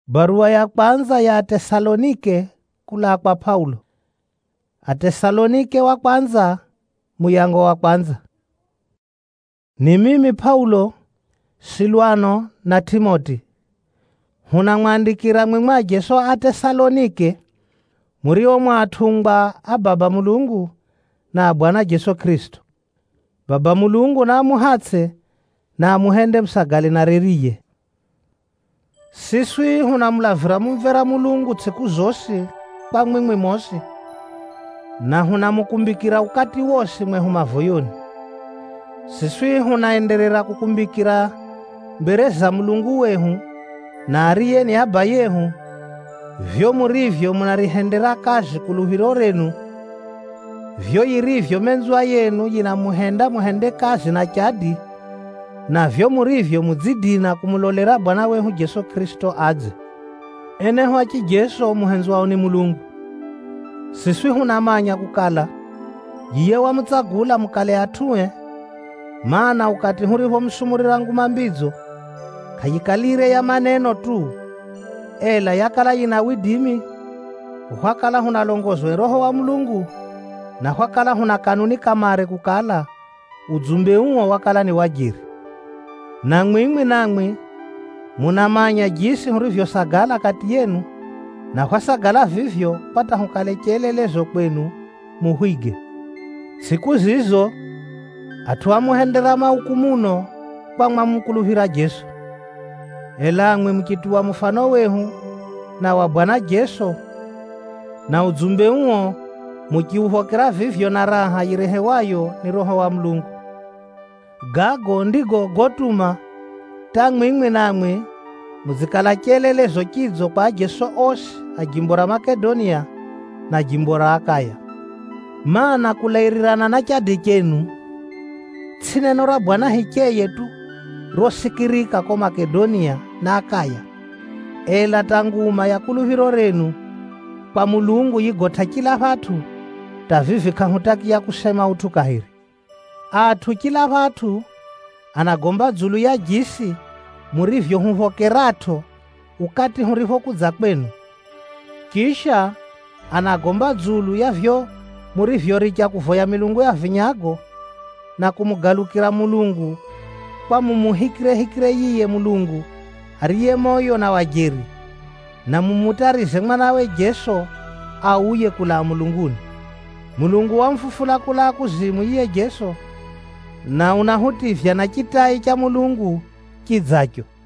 Barua ya kwanza ya Tesalonike kula kwa Paulo. Atesalonike wa kwanza, muyango wa kwanza. Ni mimi Paulo, Silwano na Timoti. Hunamwandikira mwimwa Jesu Atesalonike, murio mwathungwa a Baba Mulungu na Bwana Jesu Kristo. Baba Mulungu na muhatse na muhende msagali na reriye. Siswi hunamulavira mumvera Mulungu tsiku zosi kwa mwimwi mosi, na hunamukumbikira ukati wosi mwe humavoyoni. Siswi hunaenderera kukumbikira mbere za Mulungu wehu na ariye ni Aba yehu, vyo murivyo munarihendera kazi kuluhiro renu, vyo yirivyo menzwa yenu yinamuhenda muhende kazi na chadi, na vyo murivyo muzidina kumulolera Bwana wehu Jesu Kristo adze. Eneho achi Jesu muhenzwao ni Mulungu. Siswi hunamanya kukala yiye wamutsagula mukale atue, maana ukati huriho msumurira nguma mbidzo kayikalire ya maneno tu, ela yakala yina widimi, hwakala hunalongozwe Roho wa Mulungu, na hwakala huna kanuni kamare kukala udzumbe uwo wakala ni wajiri. Na mwimwi munamanya jisi hurivyo sagala kati yenu, na hwasagala vivyo pata hukale chelelezo kwenu muhwige. Siku zizo atuamuhendera maukumuno kwa mwamukuluhira Jesu, ela mwe mkituwa mfano wehu na wa Bwana Jesu, na udzumbe uwo mukiuhokera vivyo na raha yirehewayo ni Roho wa Mulungu. Gago ndigo gotuma tamwimwi namwe muzikala chelelezo chidzo kwa Jesu osi a jimbo ra Makedonia na jimbo ra Akaya. Maana kulairirana na chadi chenu, tsineno ra Bwana hicheye tu rosikirika ko Makedonia na Akaya, ela tanguma ya kuluhiro renu kwa Mulungu yigotha kila vathu tavivika hutakia kusema uthu kahiri. Athu kila vathu anagomba dzulu ya jisi murivyo huhokerato ukati huriho kudza kwenu, kisha anagomba dzulu ya vyo murivyo richa kuvoya milungu ya vinyago na kumugalukira Mulungu kwa mumuhikire yiye Mulungu ariye moyo na wajeri, na mumutarize mwanawe Jesu auye kula mulunguni. Mulungu wamfufula kula kuzimu yiye Jesu, na unahutivya na chitai cha Mulungu kidzacho.